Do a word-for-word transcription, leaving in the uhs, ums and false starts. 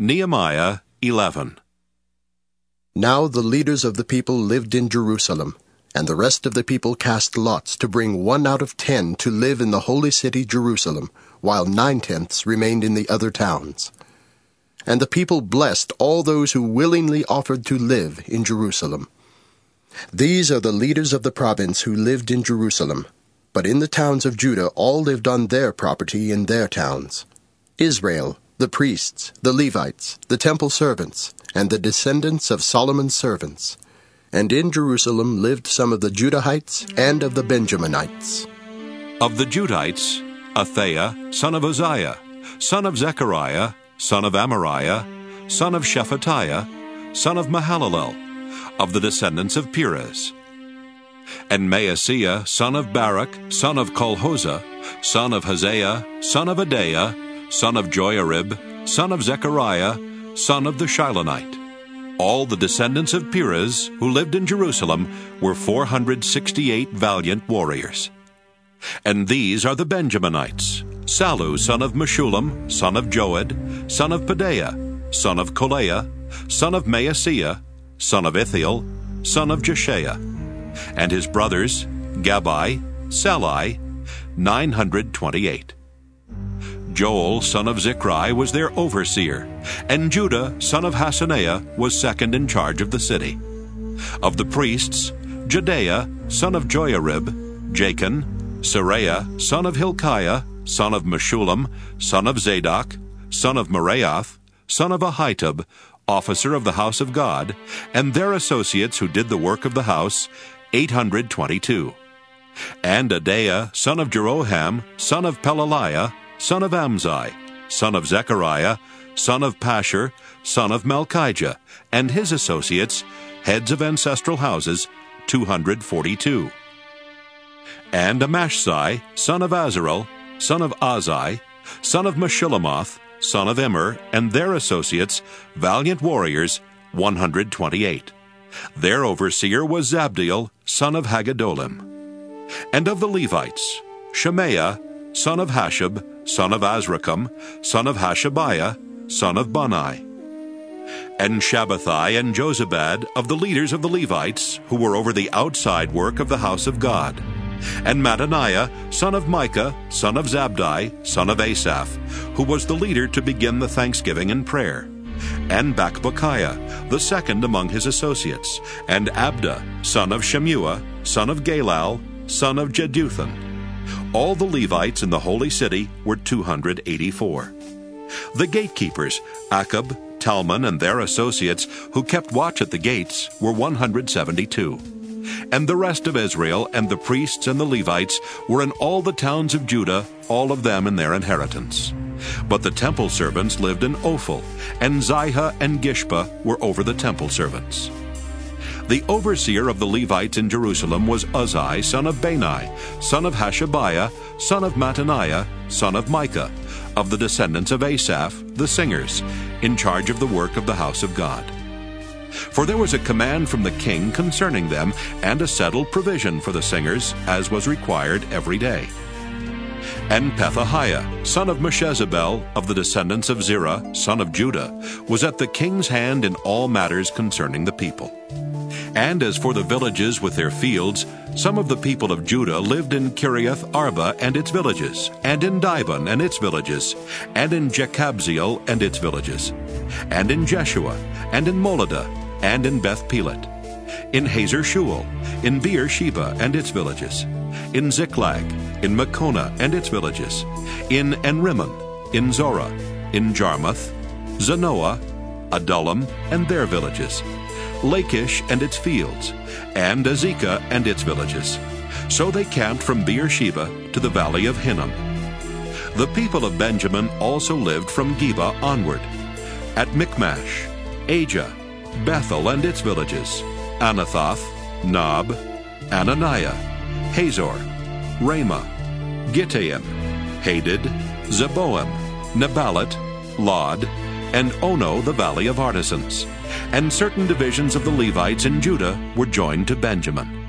Nehemiah eleven. Now the leaders of the people lived in Jerusalem, and the rest of the people cast lots to bring one out of ten to live in the holy city Jerusalem, while nine-tenths remained in the other towns. And the people blessed all those who willingly offered to live in Jerusalem. These are the leaders of the province who lived in Jerusalem, but in the towns of Judah all lived on their property in their towns: Israel, the priests, the Levites, the temple servants, and the descendants of Solomon's servants. And in Jerusalem lived some of the Judahites and of the Benjaminites. Of the Judites, Athaiah, son of Uzziah, son of Zechariah, son of Amariah, son of Shephatiah, son of Mahalalel, of the descendants of Perez. And Maaseiah, son of Barak, son of Colhozah, son of Haziah, son of Adaiah, son of Joiarib, son of Zechariah, son of the Shilonite. All the descendants of Perez, who lived in Jerusalem, were four hundred sixty-eight valiant warriors. And these are the Benjaminites: Sallu, son of Meshullam, son of Joed, son of Pedaiah, son of Kolaiah, son of Maaseiah, son of Ithiel, son of Jeshiah. And his brothers, Gabai, Salai, nine hundred twenty-eight. Joel, son of Zichri, was their overseer, and Judah, son of Hasaneah, was second in charge of the city. Of the priests, Jedaiah, son of Joiarib, Jachin, Seraiah, son of Hilkiah, son of Meshullam, son of Zadok, son of Meraioth, son of Ahitub, officer of the house of God, and their associates who did the work of the house, eight hundred twenty-two. And Adaiah, son of Jeroham, son of Pelaliah, son of Amzai, son of Zechariah, son of Pashur, son of Malchijah, and his associates, heads of ancestral houses, two hundred forty-two. And Amashsai, son of Azarel, son of Azai, son of Meshillemoth, son of Immer, and their associates, valiant warriors, one hundred twenty-eight. Their overseer was Zabdiel, son of Haggedolim. And of the Levites, Shemaiah, son of Hashab, son of Azrikam, son of Hashabiah, son of Bunai. And Shabbathai and Jozabad, of the leaders of the Levites, who were over the outside work of the house of God. And Mattaniah, son of Micah, son of Zabdi, son of Asaph, who was the leader to begin the thanksgiving and prayer. And Bakbukiah, the second among his associates. And Abda, son of Shemua, son of Galal, son of Jeduthun. All the Levites in the holy city were two hundred eighty-four. The gatekeepers, Akab, Talmon, and their associates, who kept watch at the gates, were one hundred seventy-two. And the rest of Israel, and the priests and the Levites, were in all the towns of Judah, all of them in their inheritance. But the temple servants lived in Ophel, and Ziha and Gishpa were over the temple servants. The overseer of the Levites in Jerusalem was Uzzi, son of Bani, son of Hashabiah, son of Mattaniah, son of Micah, of the descendants of Asaph, the singers, in charge of the work of the house of God. For there was a command from the king concerning them, and a settled provision for the singers, as was required every day. And Pethahiah, son of Meshezabel, of the descendants of Zerah, son of Judah, was at the king's hand in all matters concerning the people. And as for the villages with their fields, some of the people of Judah lived in Kiriath Arba and its villages, and in Dibon and its villages, and in Jekabzeel and its villages, and in Jeshua, and in Moladah, and in Beth Pelet, in Hazer Shual, in Beersheba and its villages, in Ziklag, in Makona and its villages, in Enrimmon, in Zorah, in Jarmuth, Zanoah, Adullam and their villages, Lachish and its fields, and Azekah and its villages. So they camped from Beersheba to the valley of Hinnom. The people of Benjamin also lived from Geba onward, at Michmash, Ajah, Bethel and its villages, Anathoth, Nob, Ananiah, Hazor, Ramah, Gittaim, Hadid, Zeboim, Neballat, Lod, and Ono the valley of artisans. And certain divisions of the Levites in Judah were joined to Benjamin.